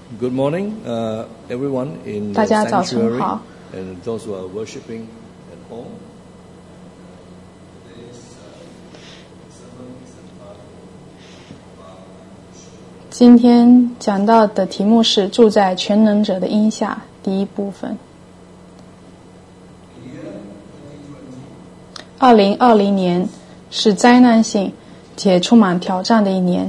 Good morning, everyone in 大 the 家早晨 sanctuary 好。 and those who are worshiping at home. 今天讲到的题目是住在全能者的荫下，第一部分。2020年是灾难性且充满挑战的一年。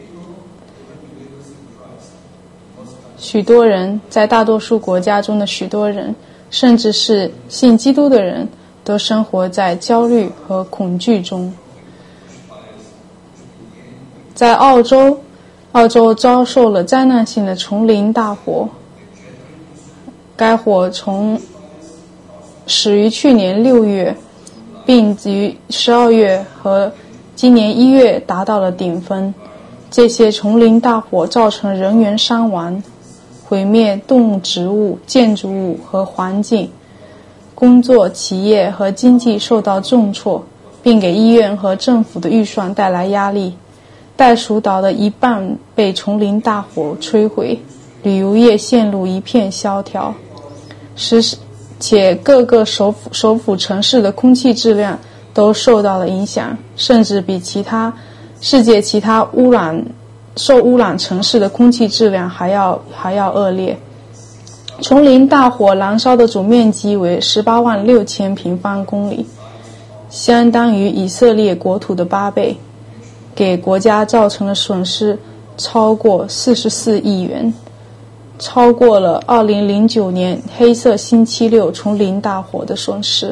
许多人，在大多数国家中的许多人，甚至是信基督的人，都生活在焦虑和恐惧中。在澳洲遭受了灾难性的丛林大火，该火始于去年6月，并于12月和今年1月达到了顶峰。这些丛林大火造成人员伤亡，毁灭动物、植物、建筑物和环境，工作、企业和经济受到重挫，并给医院和政府的预算带来压力。袋鼠岛的一半被丛林大火摧毁，旅游业陷入一片萧条，且各个首府城市的空气质量都受到了影响，甚至比世界其他受污染城市的空气质量还要恶劣。丛林大火燃烧的总面积为186000平方公里，相当于以色列国土的8倍，给国家造成的损失超过44亿元，超过了2009年黑色星期六丛林大火的损失。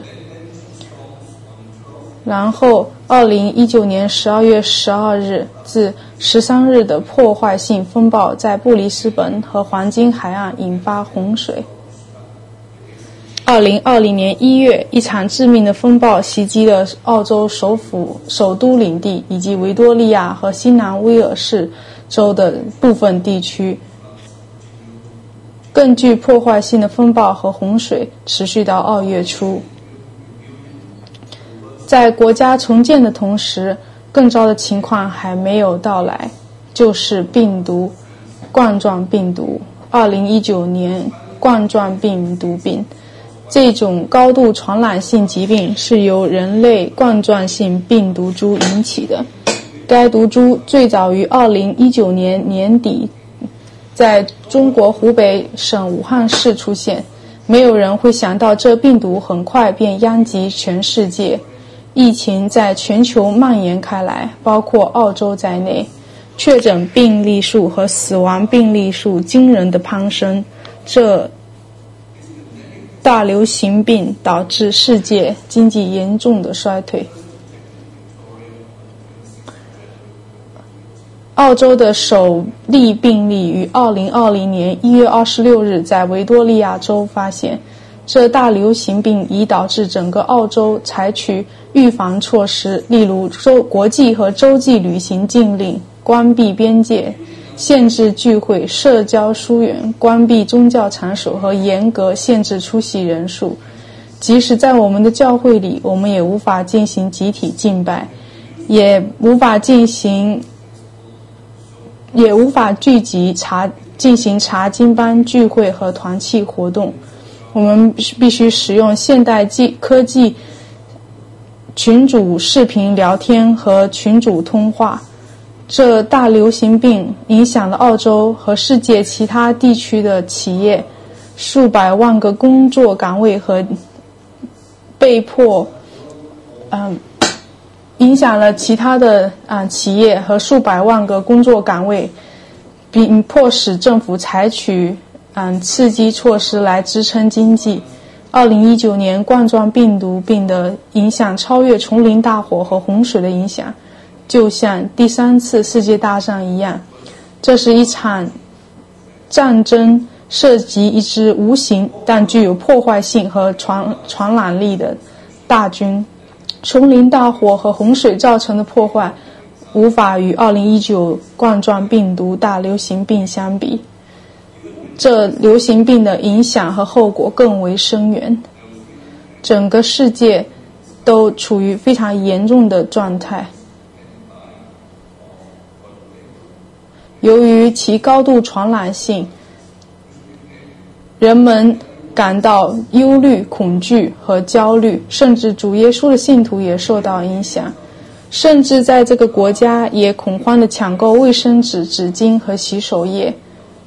然后2019年12月12日至13日的破坏性风暴在布里斯本和黄金海岸引发洪水。2020年1月，一场致命的风暴袭击了澳洲首都领地以及维多利亚和新南威尔士州的部分地区。更具破坏性的风暴和洪水持续到2月初。在国家重建的同时，更糟的情况还没有到来，就是冠状病毒。2019年冠状病毒病，这种高度传染性疾病是由人类冠状性病毒株引起的。该毒株最早于2019年年底在中国湖北省武汉市出现，没有人会想到这病毒很快便殃及全世界。疫情在全球蔓延开来，包括澳洲在内，确诊病例数和死亡病例数惊人的攀升。这大流行病导致世界经济严重的衰退。澳洲的首例病例于2020年1月26日在维多利亚州发现。这大流行病已导致整个澳洲采取预防措施，例如国际和洲际旅行禁令、关闭边界、限制聚会、社交疏远、关闭宗教场所和严格限制出席人数。即使在我们的教会里，我们也无法进行集体敬拜，也无法聚集进行查经班聚会和团契活动。我们必须使用现代科技群组视频聊天和群组通话。这大流行病影响了澳洲和世界其他地区的企业，数百万个工作岗位和影响了其他的企业和数百万个工作岗位，并迫使政府采取刺激措施来支撑经济。2019年冠状病毒病的影响超越丛林大火和洪水的影响，就像第3次世界大战一样。这是一场战争，涉及一支无形但具有破坏性和传染力的大军。丛林大火和洪水造成的破坏无法与2019冠状病毒大流行病相比。这流行病的影响和后果更为深远，整个世界都处于非常严重的状态。由于其高度传染性， 人们感到忧虑、恐惧和焦虑，甚至主耶稣的信徒也受到影响，甚至在这个国家也恐慌地抢购卫生纸、纸巾和洗手液。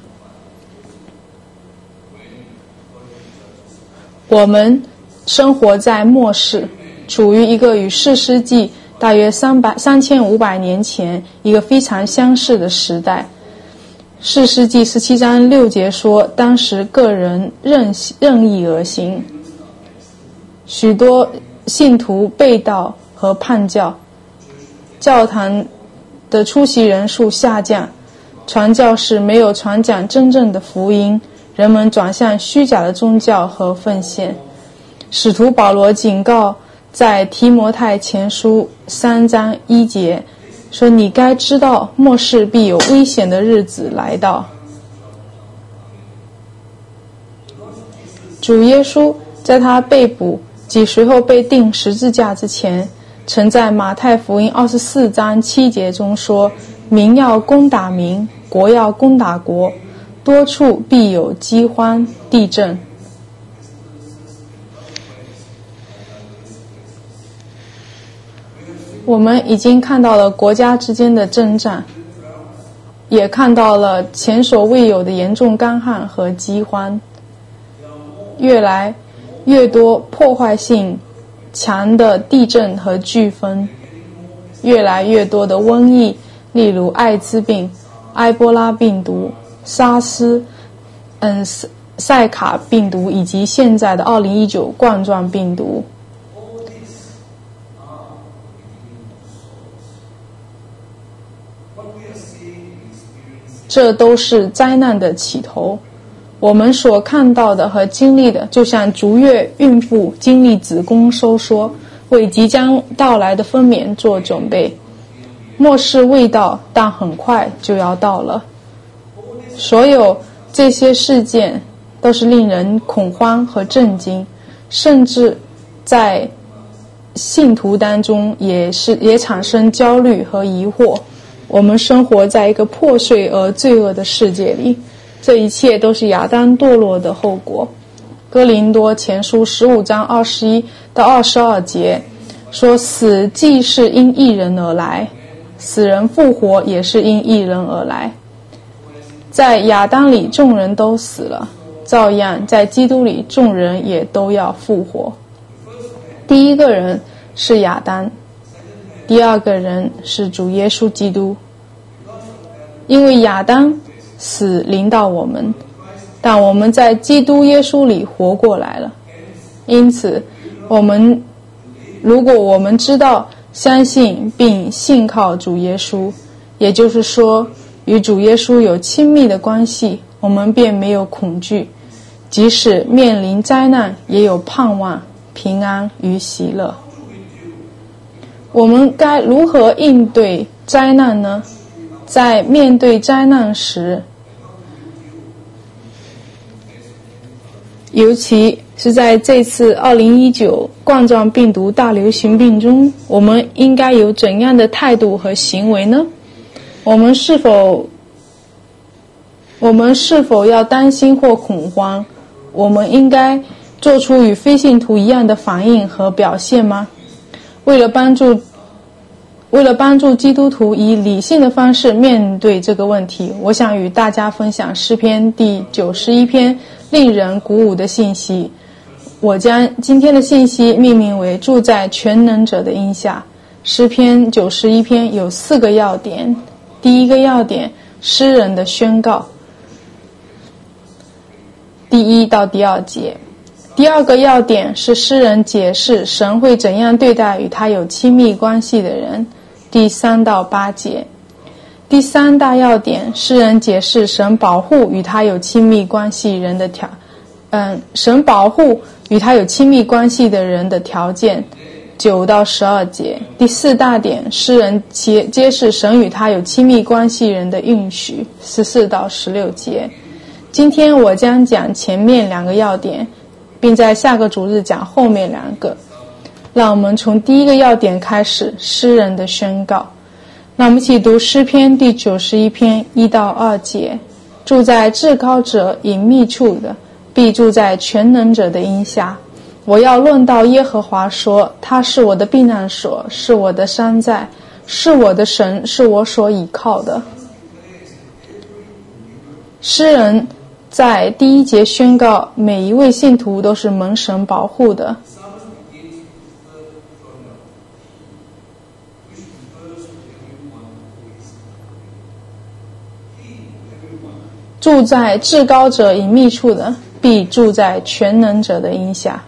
我们生活在末世，处于一个与4世纪大约3500年前一个非常相似的时代。4世纪17章6节说，当时个人任意而行，许多信徒背道和叛教，教堂的出席人数下降，传教士没有传讲真正的福音，人们转向虚假的宗教和奉献。使徒保罗警告在提摩太前书3章1节说，你该知道末世必有危险的日子来到。主耶稣在他被捕及随后被钉十字架之前，曾在马太福音24章7节中说，民要攻打民，国要攻打国，多处必有饥荒、地震。我们已经看到了国家之间的征战，也看到了前所未有的严重干旱和饥荒，越来越多破坏性强的地震和飓风，越来越多的瘟疫，例如艾滋病、埃博拉病毒、沙斯、塞卡病毒以及现在的2019冠状病毒。这都是灾难的起头。我们所看到的和经历的，就像足月孕妇经历子宫收缩，为即将到来的分娩做准备。末世未到，但很快就要到了。所有这些事件都是令人恐慌和震惊，甚至在信徒当中也产生焦虑和疑惑。我们生活在一个破碎而罪恶的世界里，这一切都是亚当堕落的后果。哥林多前书15章21到22节说，死既是因一人而来，死人复活也是因一人而来。在亚当里众人都死了，照样在基督里众人也都要复活。第一个人是亚当，第二个人是主耶稣基督。因为亚当死临到我们，但我们在基督耶稣里活过来了。因此如果我们知道、相信并信靠主耶稣，也就是说与主耶稣有亲密的关系，我们便没有恐惧，即使面临灾难也有盼望、平安与喜乐。我们该如何应对灾难呢？在面对灾难时，尤其是在这次2019冠状病毒大流行病中，我们应该有怎样的态度和行为呢？我们是否要担心或恐慌？我们应该做出与非信徒一样的反应和表现吗？为了帮助基督徒以理性的方式面对这个问题，我想与大家分享诗篇第91篇令人鼓舞的信息。我将今天的信息命名为住在全能者的荫下。诗篇91篇有4个要点。第一个要点，诗人的宣告，第1到第2节。第二个要点是诗人解释神会怎样对待与他有亲密关系的人，第3到8节。第3大要点，诗人解释神保护与他有亲密关系人的神保护与他有亲密关系的人的条件，9到12节。第4大点，诗人揭示神与他有亲密关系人的应许，14到16节。今天我将讲前面2个要点，并在下个主日讲后面2个。让我们从第一个要点开始，诗人的宣告。那我们一起读诗篇第91篇1到2节。住在至高者隐秘处的， 必住在全能者的荫下。我要论到耶和华说，他是我的避难所，是我的山寨，是我的神，是我所倚靠的。诗人在第1节宣告，每一位信徒都是蒙神保护的。住在至高者隐秘处的，必住在全能者的荫下。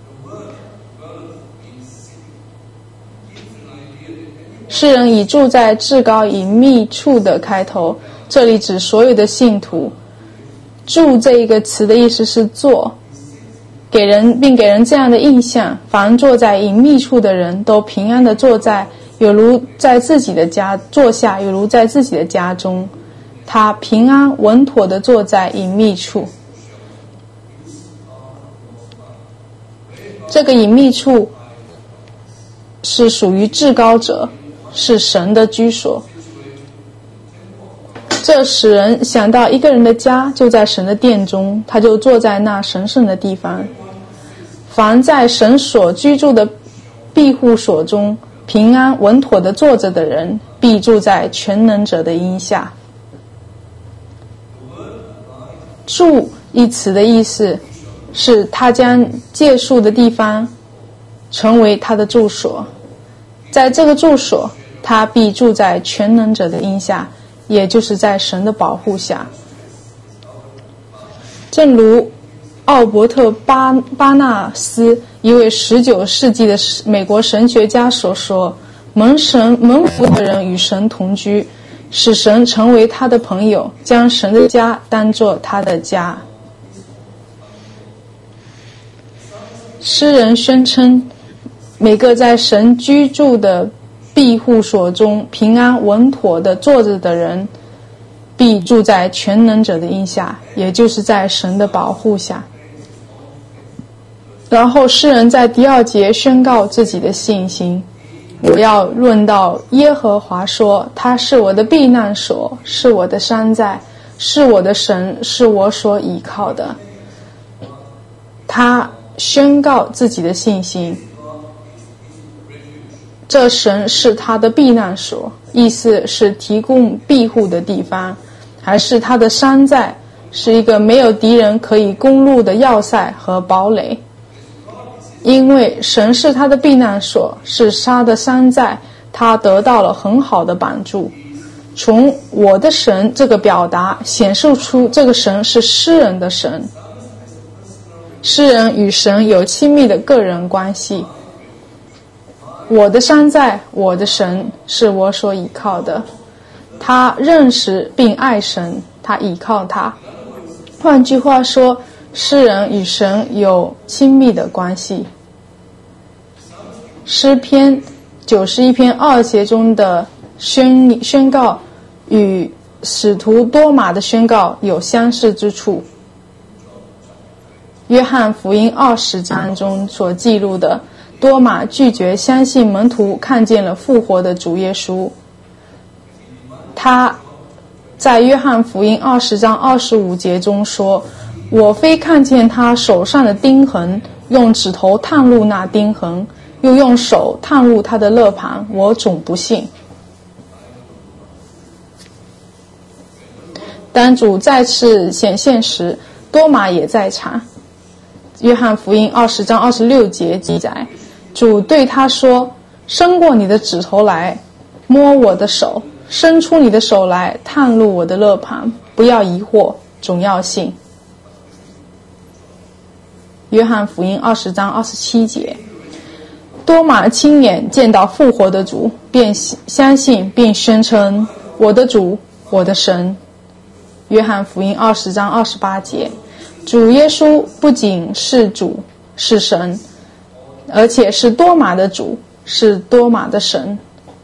诗人以住在至高隐秘处的开头，这里指所有的信徒。住这一个词的意思是坐，并给人这样的印象，凡坐在隐秘处的人都平安地坐在，有如在自己的家坐下，有如在自己的家中。他平安稳妥地坐在隐秘处。这个隐秘处是属于至高者，是神的居所。这使人想到一个人的家就在神的殿中，他就坐在那神圣的地方。凡在神所居住的庇护所中平安稳妥地坐着的人，必住在全能者的荫下。住一词的意思是他将借宿的地方成为他的住所，在这个住所他必住在全能者的荫下，也就是在神的保护下。正如奥伯特·巴纳斯一位19世纪的美国神学家所说，蒙福的人与神同居，使神成为他的朋友，将神的家当作他的家。诗人宣称，每个在神居住的庇护所中平安稳妥地坐着的人，必住在全能者的荫下，也就是在神的保护下。然后诗人在第2节宣告自己的信心，我要论到耶和华说，他是我的避难所，是我的山寨，是我的神，是我所倚靠的。他宣告自己的信心，这神是他的避难所，意思是提供庇护的地方，还是他的山寨，是一个没有敌人可以攻入的要塞和堡垒。因为神是他的避难所，是他的山寨，他得到了很好的帮助。从我的神这个表达显示出这个神是诗人的神，诗人与神有亲密的个人关系。我的山寨，我的神，是我所倚靠的。他认识并爱神，他倚靠他。换句话说，诗人与神有亲密的关系。诗篇91篇2节中的宣告与使徒多马的宣告有相似之处。约翰福音20章中所记录的，多马拒绝相信门徒看见了复活的主耶稣。他在约翰福音20章25节中说，我非看见他手上的钉痕，用指头探入那钉痕，又用手探入他的肋旁，我总不信。当主再次显现时，多马也在场。约翰福音20章26节记载，主对他说，伸过你的指头来摸我的手，伸出你的手来探入我的肋旁，不要疑惑，总要信。约翰福音20章27节，多马亲眼见到复活的主，便相信并宣称，我的主，我的神。约翰福音20章28节，主耶稣不仅是主，是神，而且是多马的主，是多马的神。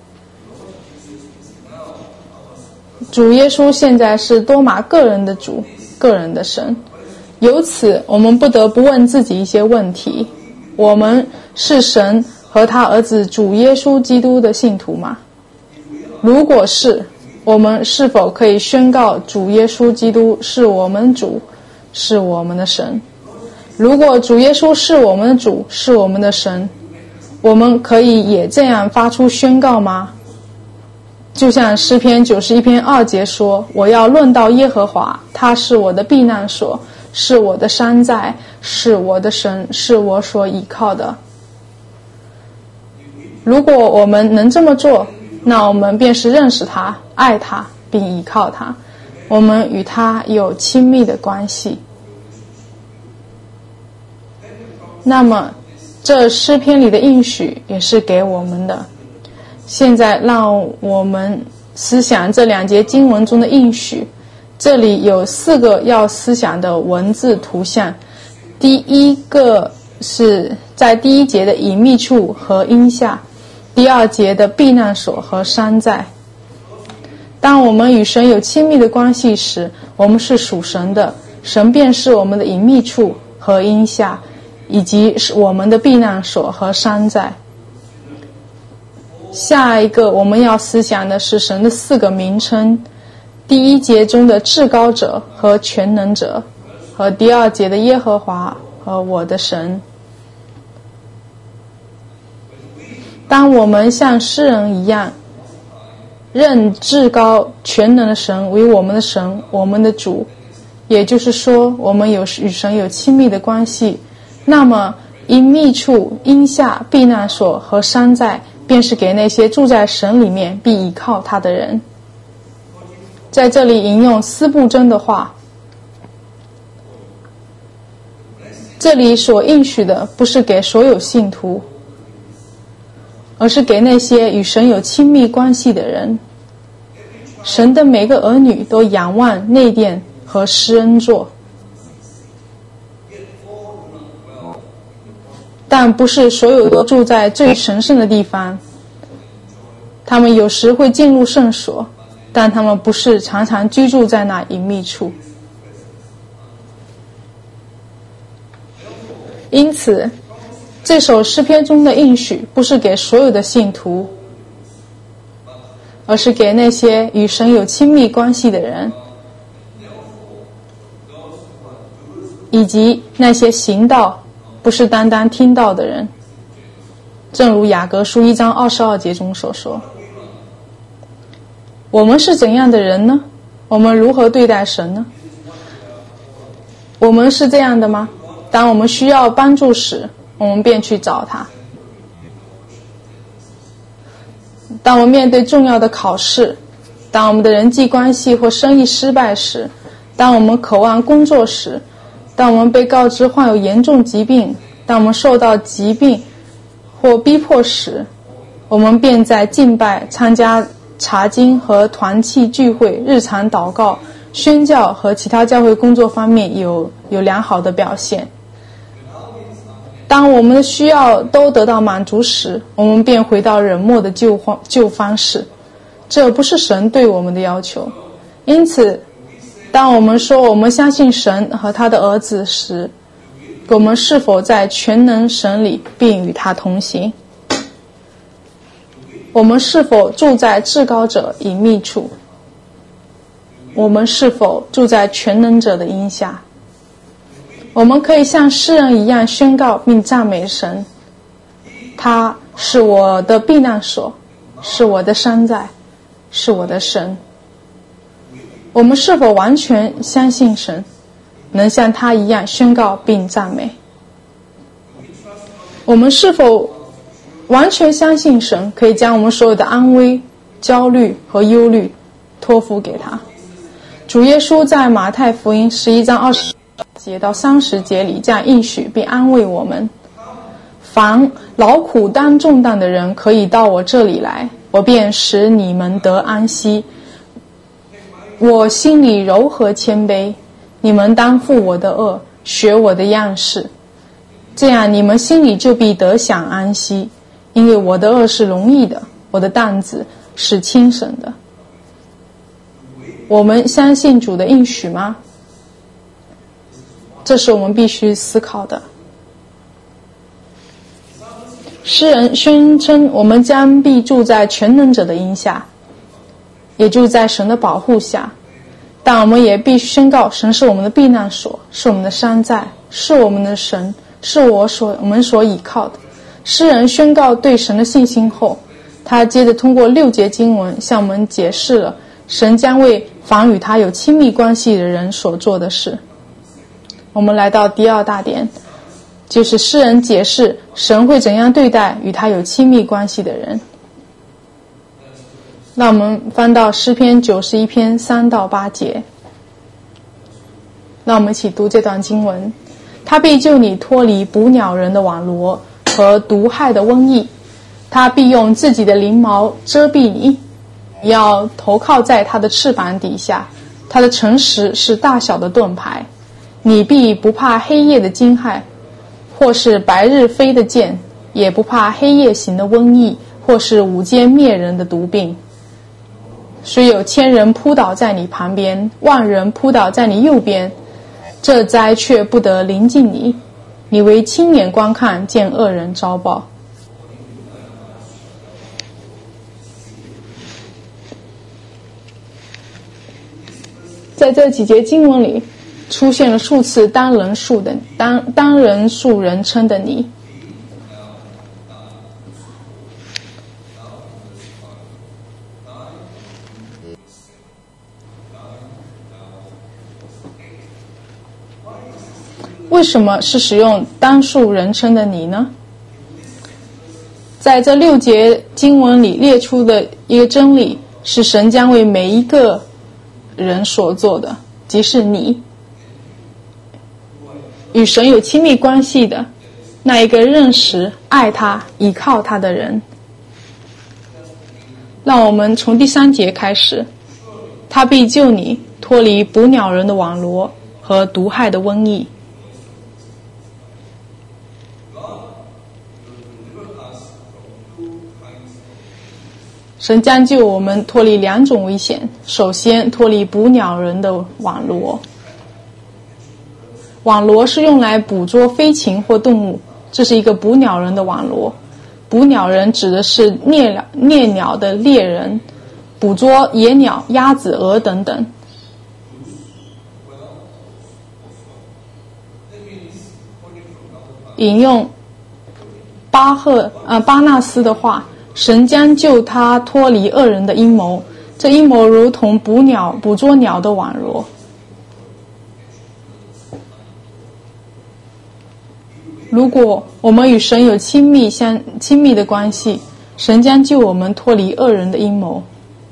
主耶稣现在是多马个人的主，个人的神。由此我们不得不问自己一些问题，我们是神和他儿子主耶稣基督的信徒吗？如果是，我们是否可以宣告主耶稣基督是我们主，是我们的神？ 如果主耶稣是我们的主，是我们的神，我们可以也这样发出宣告吗？就像诗篇91篇2节说，我要论到耶和华，他是我的避难所，是我的山寨，是我的神，是我所倚靠的。如果我们能这么做，那我们便是认识他，爱他，并倚靠他，我们与他有亲密的关系。那么这诗篇里的应许也是给我们的。现在让我们思想这2节经文中的应许，这里有4个要思想的文字图像。第一个是在第1节的隐秘处和荫下，第2节的避难所和山寨。当我们与神有亲密的关系时，我们是属神的，神便是我们的隐秘处和荫下，以及是我们的避难所和山寨。下一个我们要思想的是神的4个名称，第1节中的至高者和全能者，和第2节的耶和华和我的神。当我们像诗人一样认至高全能的神为我们的神，我们的主，也就是说我们与神有亲密的关系，那么隐秘处、荫下、避难所和山寨便是给那些住在神里面并倚靠他的人。在这里引用司布真的话，这里所应许的不是给所有信徒，而是给那些与神有亲密关系的人。神的每个儿女都仰望内殿和施恩座，但不是所有都住在最神圣的地方。他们有时会进入圣所，但他们不是常常居住在那隐秘处。因此这首诗篇中的应许不是给所有的信徒，而是给那些与神有亲密关系的人，以及那些行道不是单单听到的人。正如雅各书1章22节中所说，我们是怎样的人呢？我们如何对待神呢？我们是这样的吗？当我们需要帮助时，我们便去找他。当我们面对重要的考试，当我们的人际关系或生意失败时，当我们渴望工作时，当我们被告知患有严重疾病，当我们受到疾病或逼迫时，我们便在敬拜、参加查经和团契聚会、日常祷告、宣教和其他教会工作方面有良好的表现。当我们的需要都得到满足时，我们便回到冷漠的旧方式。这不是神对我们的要求。因此当我们说我们相信神和他的儿子时，我们是否在全能神里并与他同行？我们是否住在至高者隐秘处？我们是否住在全能者的荫下？我们可以像诗人一样宣告并赞美神，他是我的避难所，是我的山寨，是我的神。我们是否完全相信神，能像他一样宣告并赞美？我们是否完全相信神可以将我们所有的安危、焦虑和忧虑托付给他？主耶稣在马太福音11章20节到30节里这样应许并安慰我们：凡劳苦担重担的人可以到我这里来，我便使你们得安息。我心里柔和谦卑，你们当负我的恶，学我的样式，这样你们心里就必得享安息，因为我的恶是容易的，我的担子是轻省的。我们相信主的应许吗？这是我们必须思考的。诗人宣称我们将必住在全能者的荫下，也就在神的保护下。 但我们也必须宣告，神是我们的避难所，是我们的山寨，是我们的神，是我们所倚靠的。诗人宣告对神的信心后，他接着通过6节经文向我们解释了神将为凡与他有亲密关系的人所做的事。我们来到第2大点，就是诗人解释神会怎样对待与他有亲密关系的人。那我们翻到诗篇91篇3到8节，让我们一起读这段经文。他必救你脱离捕鸟人的网罗和毒害的瘟疫，他必用自己的翎毛遮蔽你，你要投靠在他的翅膀底下，他的诚实是大小的盾牌，你必不怕黑夜的惊骇，或是白日飞的箭，也不怕黑夜行的瘟疫，或是午间灭人的毒病。虽有1000人扑倒在你旁边，10000人扑倒在你右边，这灾却不得临近你，你为亲眼观看，见恶人遭报。在这几节经文里出现了数次单人数人称的你。为什么是使用单数人称的你呢？在这6节经文里列出的一个真理是，神将为每一个人所做的，即是你与神有亲密关系的那一个认识、爱他、依靠他的人。让我们从第3节开始，他必救你脱离捕鸟人的网罗和毒害的瘟疫。神将救我们脱离2种危险。首先，脱离捕鸟人的网罗。网罗是用来捕捉飞禽或动物，这是一个捕鸟人的网罗。捕鸟人指的是猎鸟的猎人，捕捉野鸟、鸭子、鹅等等。引用巴纳斯的话，神将救他脱离恶人的阴谋，这阴谋如同捕捉鸟的网罗。如果我们与神有亲密的关系，神将救我们脱离恶人的阴谋。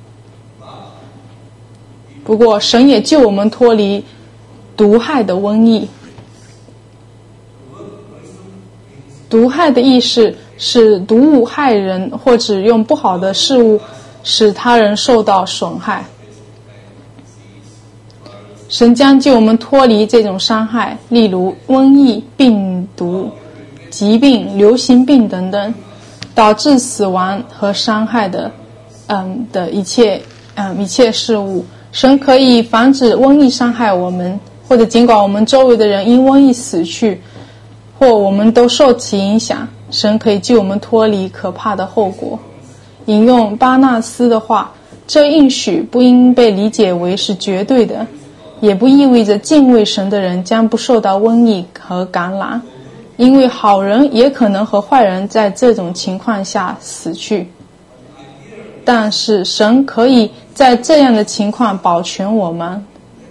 不过神也救我们脱离毒害的瘟疫。毒害的意思是毒物害人，或者用不好的事物使他人受到损害。神将救我们脱离这种伤害，例如瘟疫、病毒、疾病、流行病等等，导致死亡和伤害的一切事物。神可以防止瘟疫伤害我们，或者尽管我们周围的人因瘟疫死去，或我们都受其影响，神可以救我们脱离可怕的后果。引用巴纳斯的话，这应许不应被理解为是绝对的，也不意味着敬畏神的人将不受到瘟疫和感染，因为好人也可能和坏人在这种情况下死去。但是神可以在这样的情况保全我们。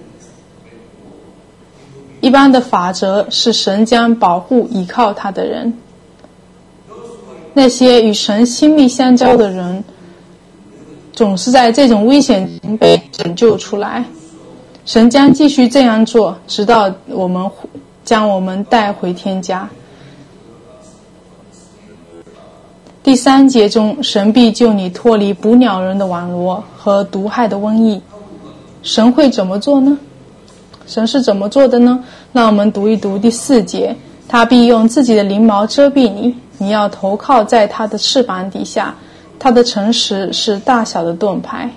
一般的法则是神将保护依靠他的人。那些与神亲密相交的人总是在这种危险中被拯救出来。神将继续这样做，直到将我们带回天家。第3节中，神必救你脱离捕鸟人的网罗和毒害的瘟疫。神会怎么做呢？神是怎么做的呢？让我们读一读第4节，他必用自己的翎毛遮蔽你，你要投靠在他的翅膀底下，他的诚实是大小的盾牌。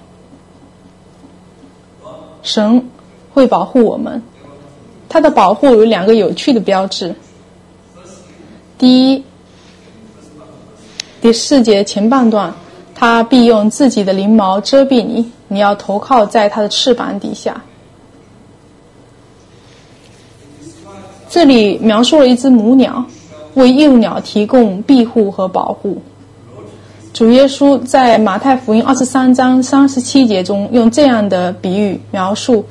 神会保护我们，他的保护有2个有趣的标志。第一，第4节前半段，他必用自己的翎毛遮蔽你，你要投靠在他的翅膀底下。 这里描述了一只母鸟，为幼鸟提供庇护和保护。主耶稣在马太福音23章37节中用这样的比喻描述：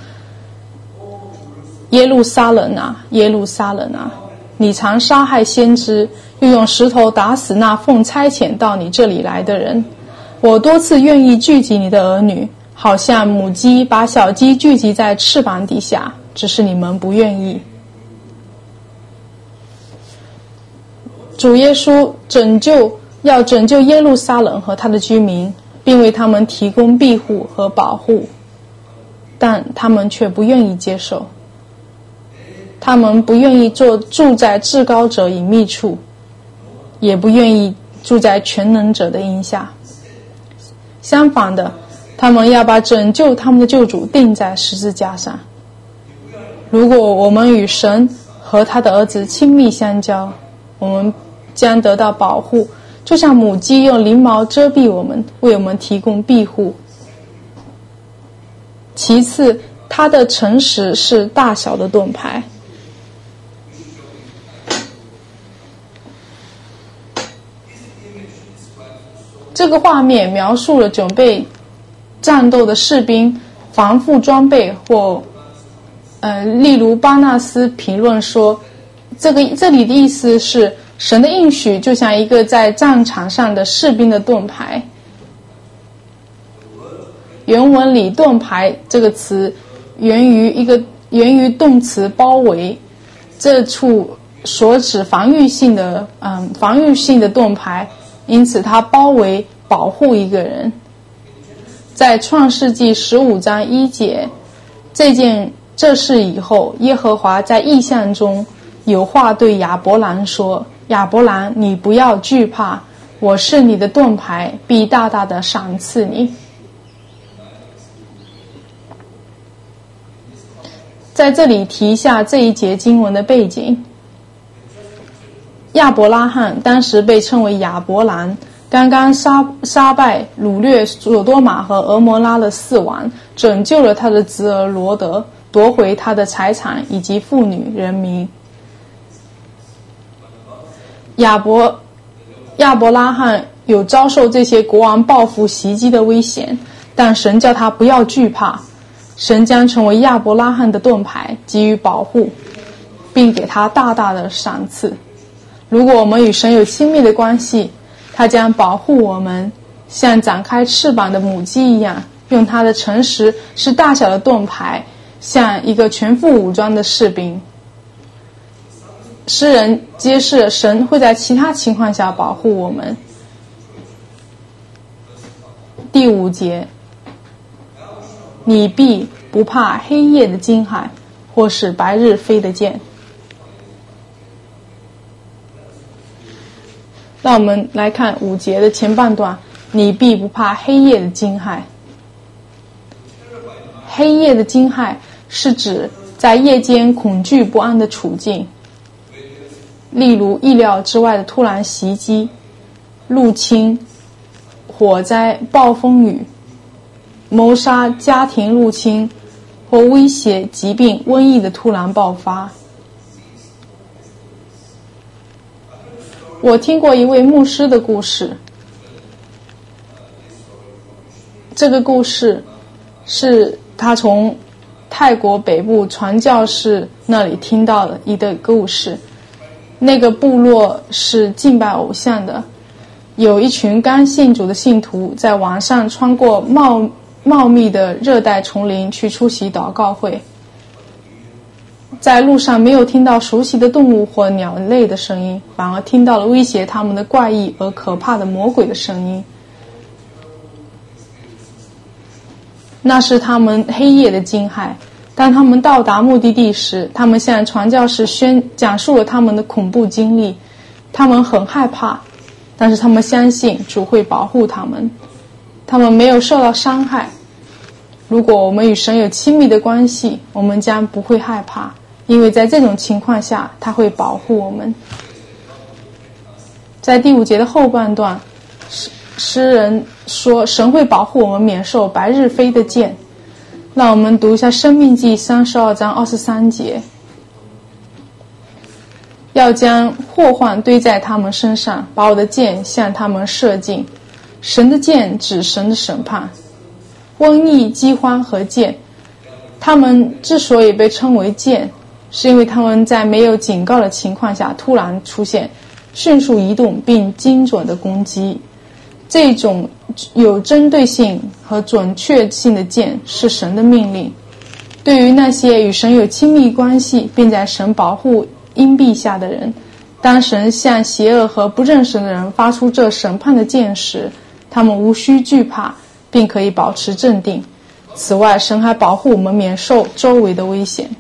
耶路撒冷啊，耶路撒冷啊，你常杀害先知，又用石头打死那奉差遣到你这里来的人。我多次愿意聚集你的儿女，好像母鸡把小鸡聚集在翅膀底下，只是你们不愿意。主耶稣要拯救耶路撒冷和他的居民，并为他们提供庇护和保护，但他们却不愿意接受。他们不愿意住在至高者隐秘处，也不愿意住在全能者的荫下。相反的，他们要把拯救他们的救主钉在十字架上。如果我们与神和他的儿子亲密相交，我们将得到保护，就像母鸡用翎毛遮蔽我们，为我们提供庇护。其次，他的诚实是大小的盾牌。这个画面描述了准备战斗的士兵防护装备，或例如巴纳斯评论说，这里的意思是神的应许就像一个在战场上的士兵的盾牌。原文里盾牌这个词源于动词包围，这处所指防御性的盾牌，因此它包围保护一个人。在创世纪15章1节，这事以后，耶和华在异象中有话对亚伯兰说：亚伯兰，你不要惧怕，我是你的盾牌，必大大的赏赐你。在这里提一下这一节经文的背景。亚伯拉罕当时被称为亚伯兰，刚刚杀败掳掠索多玛和俄摩拉的4王，拯救了他的侄儿罗德，夺回他的财产以及妇女人民。亚伯拉罕有遭受这些国王报复袭击的危险，但神叫他不要惧怕，神将成为亚伯拉罕的盾牌，给予保护，并给他大大的赏赐。如果我们与神有亲密的关系，他将保护我们，像展开翅膀的母鸡一样，用他的诚实是大小的盾牌，像一个全副武装的士兵。诗人揭示神会在其他情况下保护我们。第5节，你必不怕黑夜的惊骇，或是白日飞的箭。让我们来看5节的前半段，你必不怕黑夜的惊骇。黑夜的惊骇是指在夜间恐惧不安的处境，例如意料之外的突然袭击、入侵、火灾、暴风雨、谋杀、家庭入侵或威胁、疾病、瘟疫的突然爆发。我听过一位牧师的故事，这个故事是他从泰国北部传教士那里听到的一个故事。那个部落是敬拜偶像的，有一群刚信主的信徒在晚上穿过茂密的热带丛林去出席祷告会。在路上没有听到熟悉的动物或鸟类的声音，反而听到了威胁他们的怪异而可怕的魔鬼的声音。那是他们黑夜的惊骇。当他们到达目的地时，他们向传教士讲述了他们的恐怖经历。他们很害怕，但是他们相信主会保护他们。他们没有受到伤害。如果我们与神有亲密的关系，我们将不会害怕，因为在这种情况下他会保护我们。在第5节的后半段，诗人说神会保护我们免受白日飞的箭。让我们读一下申命记32章23节。 要将祸患堆在他们身上，把我的箭向他们射进。神的箭指神的审判，瘟疫、饥荒和箭，他们之所以被称为箭，是因为他们在没有警告的情况下突然出现，迅速移动并精准的攻击。这种有针对性和准确性的箭是神的命令。对于那些与神有亲密关系并在神保护荫庇下的人，当神向邪恶和不认识的人发出这审判的箭时，他们无需惧怕，并可以保持镇定。此外，神还保护我们免受周围的危险。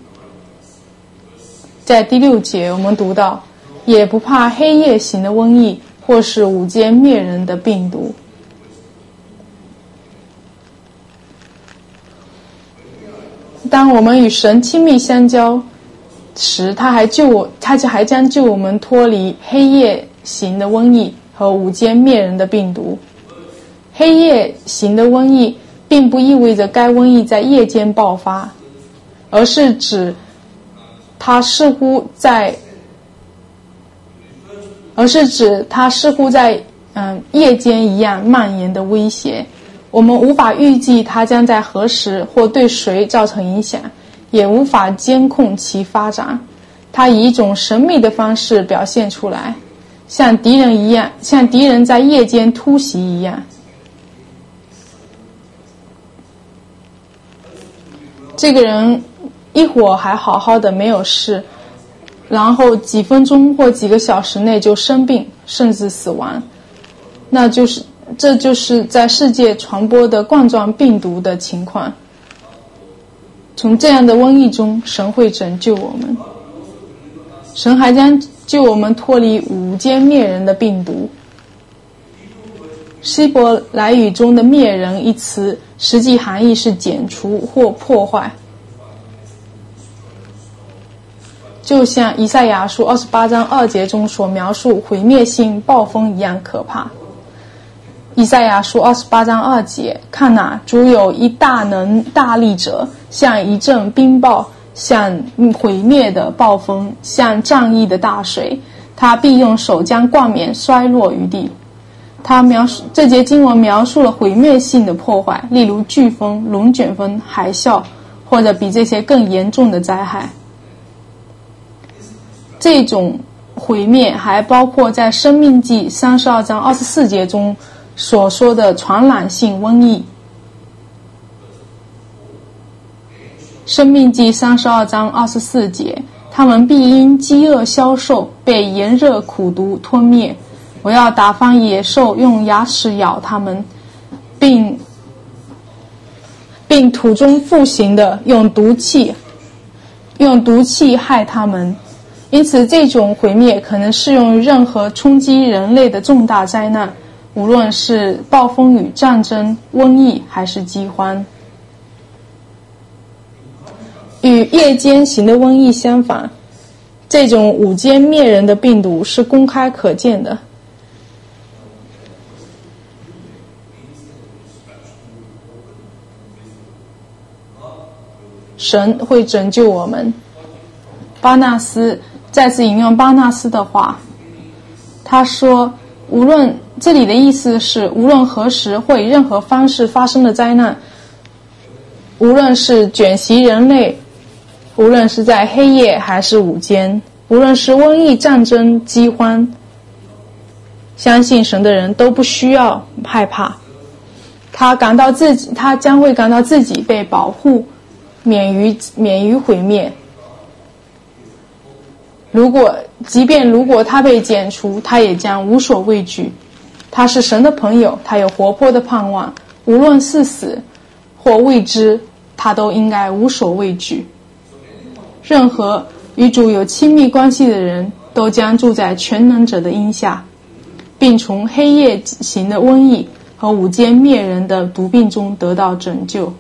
在第6节，我们读到，也不怕黑夜行的瘟疫，或是午间灭人的病毒。当我们与神亲密相交时，他还将救我们脱离黑夜行的瘟疫和午间灭人的病毒。黑夜行的瘟疫并不意味着该瘟疫在夜间爆发，而是指它似乎在夜间一样蔓延的威胁。我们无法预计它将在何时或对谁造成影响，也无法监控其发展。它以一种神秘的方式表现出来，像敌人在夜间突袭一样。这个人一会儿还好好的没有事，然后几分钟或几个小时内就生病，甚至死亡。这就是在世界传播的冠状病毒的情况。从这样的瘟疫中，神会拯救我们。神还将救我们脱离午间灭人的病毒。希伯来语中的灭人一词，实际含义是剪除或破坏，就像以赛亚书28章2节中所描述毁灭性暴风一样可怕。以赛亚书28章2节，看哪，主有一大能大力者，像一阵冰雹，像毁灭的暴风，像战役的大水，他必用手将冠冕摔落于地。这节经文描述了毁灭性的破坏，例如飓风、龙卷风、海啸，或者比这些更严重的灾害。这种毁灭还包括在申命记32章24节中所说的传染性瘟疫。申命记32章24节，他们必因饥饿消瘦，被炎热苦毒吞灭。我要打发野兽用牙齿咬他们，并土中复行的用毒气害他们。因此，这种毁灭可能适用于任何冲击人类的重大灾难，无论是暴风雨、战争、瘟疫还是饥荒。与夜间行的瘟疫相反，这种午间灭人的病毒是公开可见的。神会拯救我们。巴纳斯再次引用巴纳斯的话，他说，这里的意思是，无论何时或以任何方式发生的灾难，无论是卷袭人类，无论是在黑夜还是午间，无论是瘟疫、战争、饥荒，相信神的人都不需要害怕。他将会感到自己被保护，免于毁灭。即便如果他被剪除，他也将无所畏惧。他是神的朋友，他有活泼的盼望，无论是死或未知，他都应该无所畏惧。任何与主有亲密关系的人都将住在全能者的荫下，并从黑夜行的瘟疫和午间灭人的毒病中得到拯救。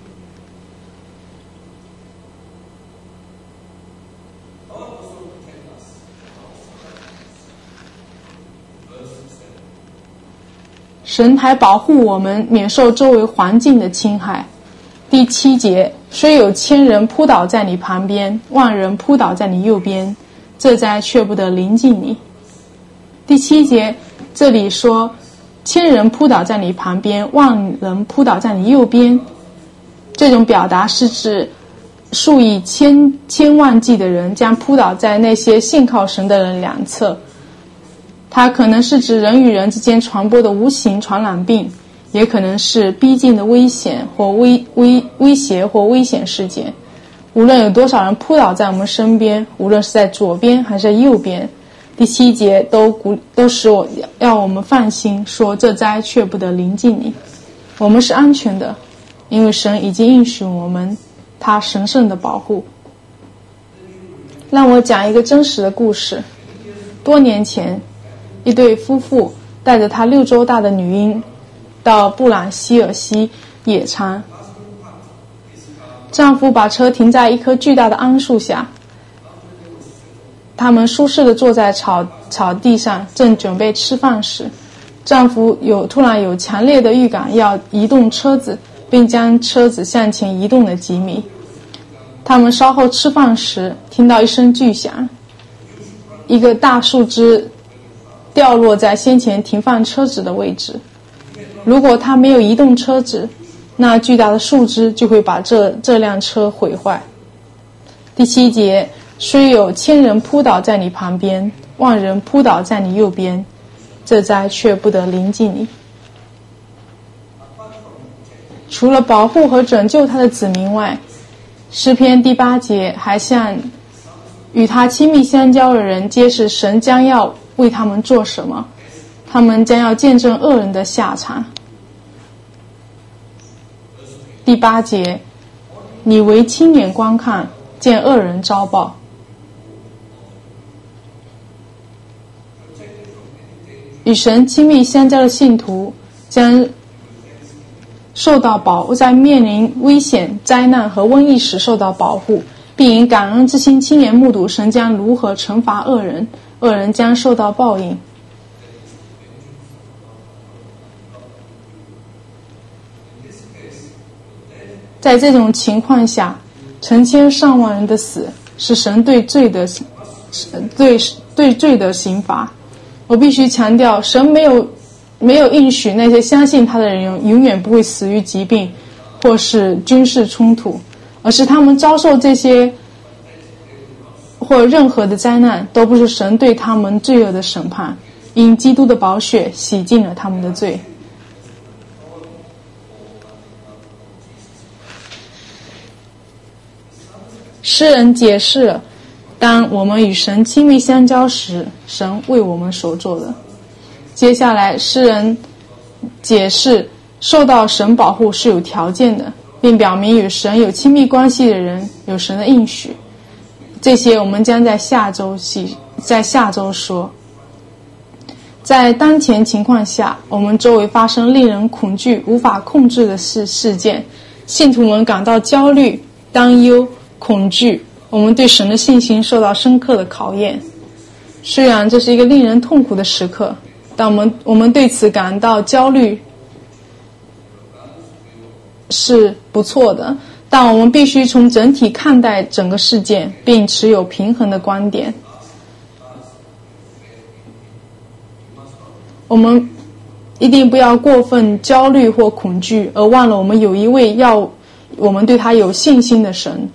神还保护我们免受周围环境的侵害。第7节，虽有1000人扑倒在你旁边，万人扑倒在你右边， 这灾却不得临近你。第7节这里说千人扑倒在你旁边，万人扑倒在你右边，这种表达是指数以千万计的人将扑倒在那些信靠神的人两侧。它可能是指人与人之间传播的无形传染病，也可能是逼近的危险或威胁或危险事件。无论有多少人扑倒在我们身边，无论是在左边还是在右边，第7节都使要我们放心，说这灾却不得临近你。我们是安全的，因为神已经应许我们他神圣的保护。让我讲一个真实的故事。多年前，一对夫妇带着他6周大的女婴到布朗希尔西野餐。丈夫把车停在一棵巨大的桉树下，他们舒适地坐在草地上，正准备吃饭时，丈夫突然有强烈的预感要移动车子，并将车子向前移动了几米。他们稍后吃饭时听到一声巨响，一个大树枝掉落在先前停放车子的位置。如果他没有移动车子，那巨大的树枝就会把这辆车毁坏。第7节，虽有千人扑倒在你旁边，万人扑倒在你右边，这灾却不得临近你。除了保护和拯救他的子民外，诗篇第8节还向与他亲密相交的人揭示神将要为他们做什么，他们将要见证恶人的下场。第8节，你为亲眼观看，见恶人遭报。与神亲密相交的信徒将受到在面临危险、灾难和瘟疫时受到保护，并以感恩之心亲眼目睹神将如何惩罚恶人，恶人将受到报应。在这种情况下，成千上万人的死是神对罪的刑罚。我必须强调，神没有应许那些相信他的人永远不会死于疾病或是军事冲突，而是他们遭受这些或任何的灾难都不是神对他们罪恶的审判，因基督的宝血洗净了他们的罪。诗人解释了当我们与神亲密相交时，神为我们所做的。接下来诗人解释受到神保护是有条件的，并表明与神有亲密关系的人有神的应许。这些我们将在下周说。在当前情况下，我们周围发生令人恐惧无法控制的事件，信徒们感到焦虑、担忧、恐惧，我们对神的信心受到深刻的考验。虽然这是一个令人痛苦的时刻，但我们对此感到焦虑是不错的，但我们必须从整体看待整个事件，并持有平衡的观点。我们一定不要过分焦虑或恐惧，而忘了我们有一位要我们对他有信心的神。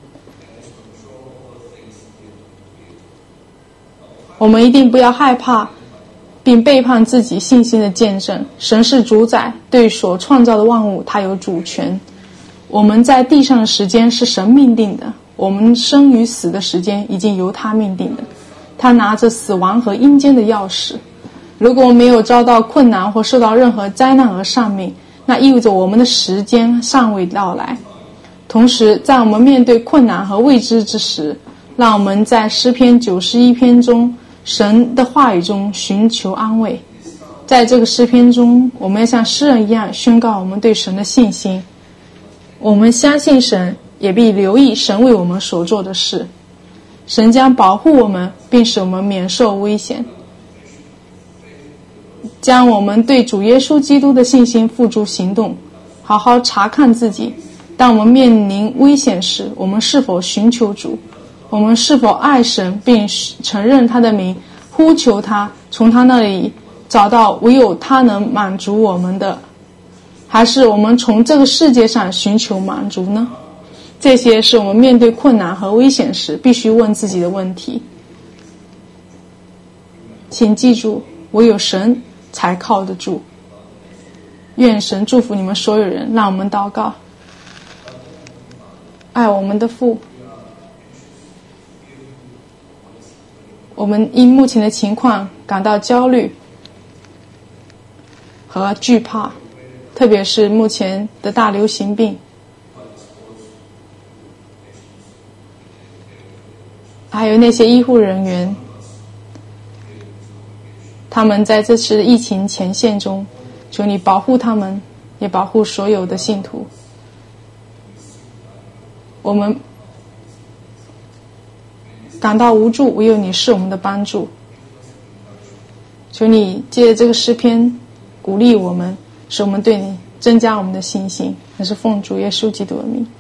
我们一定不要害怕并背叛自己信心的见证。神是主宰，对所创造的万物他有主权。我们在地上的时间是神命定的，我们生与死的时间已经由他命定的。他拿着死亡和阴间的钥匙。如果没有遭到困难或受到任何灾难而丧命，那意味着我们的时间尚未到来。同时，在我们面对困难和未知之时，让我们在诗篇91篇中神的话语中寻求安慰。在这个诗篇中，我们要像诗人一样宣告我们对神的信心。我们相信神，也必留意神为我们所做的事。神将保护我们，并使我们免受危险。将我们对主耶稣基督的信心付诸行动，好好查看自己。当我们面临危险时，我们是否寻求主？ 我们是否爱神并承认他的名，呼求他，从他那里找到唯有他能满足我们的，还是我们从这个世界上寻求满足呢？这些是我们面对困难和危险时必须问自己的问题。请记住，唯有神才靠得住。愿神祝福你们所有人。让我们祷告。爱我们的父，我们因目前的情况感到焦虑和惧怕，特别是目前的大流行病，还有那些医护人员，他们在这次疫情前线中，求你保护他们，也保护所有的信徒。我们感到无助，唯有你是我们的帮助。求你借着这个诗篇鼓励我们，使我们对你增加我们的信心。那是奉主耶稣基督的名。